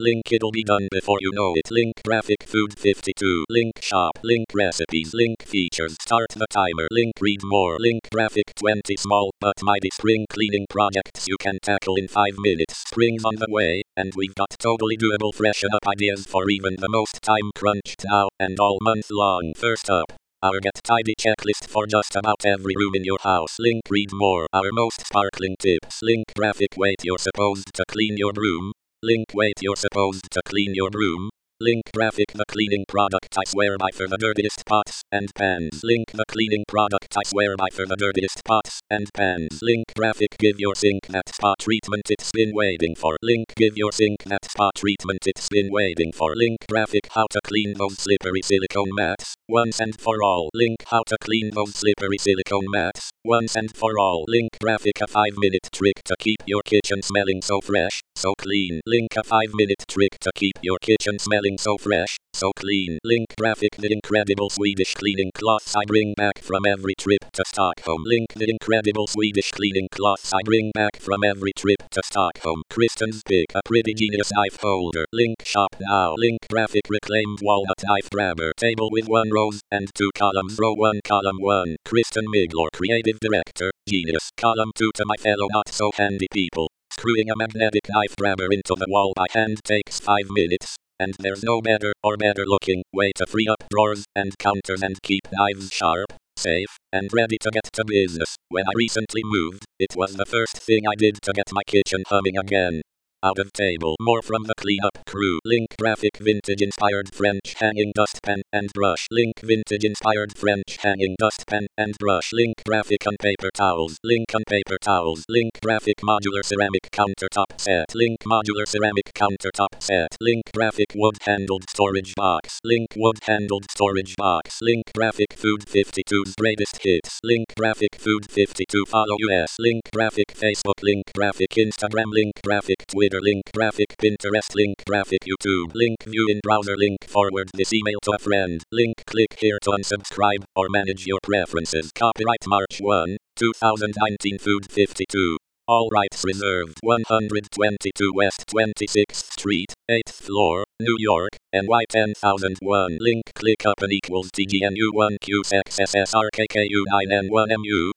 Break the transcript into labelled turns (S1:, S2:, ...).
S1: Link it'll be done before you know it. Link graphic food 52. Link shop. Link recipes. Link features. Start the timer. Link read more. Link graphic 20 small but mighty spring cleaning projects you can tackle in 5 minutes. Spring's on the way, and we've got totally doable freshen up ideas for even the most time crunched now and all month long. First up, our Get Tidy checklist for just about every room in your house. Link read more. Our most sparkling tips. Link graphic wait you're supposed to clean your broom. Link wait you're supposed to clean your broom. Link graphic the cleaning product I swear by for the dirtiest pots and pans. Link the cleaning product I swear by for the dirtiest pots and pans. Link graphic give your sink that spa treatment it's been waiting for. Link give your sink that spa treatment it's been waiting for. Link graphic how to clean those slippery silicone mats once and for all. Link how to clean those slippery silicone mats once and for all. Link graphic a 5-minute trick to keep your kitchen smelling so fresh, so clean. Link a 5-minute trick to keep your kitchen smelling so fresh, so clean. Link graphic the incredible Swedish cleaning cloths I bring back from every trip to Stockholm. Link the incredible Swedish cleaning cloths I bring back from every trip to Stockholm. Kristen's pick a pretty genius knife holder. Link shop now. Link graphic reclaimed walnut knife grabber table with 1 rows and 2 columns. Row 1 column 1. Kristen Miglor creative director. Genius. Column 2 to my fellow not so handy people. Screwing a magnetic knife grabber into the wall by hand takes 5 minutes. And there's no better or better looking way to free up drawers and counters and keep knives sharp, safe, and ready to get to business. When I recently moved, it was the first thing I did to get my kitchen humming again. Out of table. More from the cleanup crew. Link graphic vintage inspired French hanging dustpan and brush. Link vintage inspired French hanging dustpan and brush. Link graphic on paper towels. Link on paper towels. Link graphic modular ceramic countertop set. Link modular ceramic countertop set. Link graphic wood handled storage box. Link wood handled storage box. Link graphic food 52's greatest hits. Link graphic food 52 follow us. Link graphic Facebook. Link graphic Instagram. Link graphic Twitter. Link graphic Pinterest. Link graphic YouTube. Link view in browser. Link forward this email to a friend. Link click here to unsubscribe or manage your preferences. Copyright March 1, 2019 Food 52. All rights reserved. 122 West 26th Street, 8th floor, New York, NY 10001. Link click up and equals TGNU1QXSSRKKU9N1MU.